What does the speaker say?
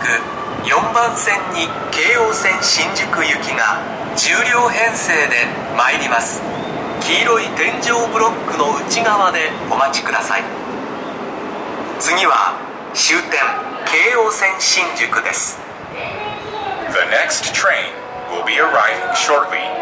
4番線に京王線新宿行きが10両編成で参ります。黄色い天井ブロックの内側でお待ちください。次は終点京王線新宿です。 The next train will be arriving shortly.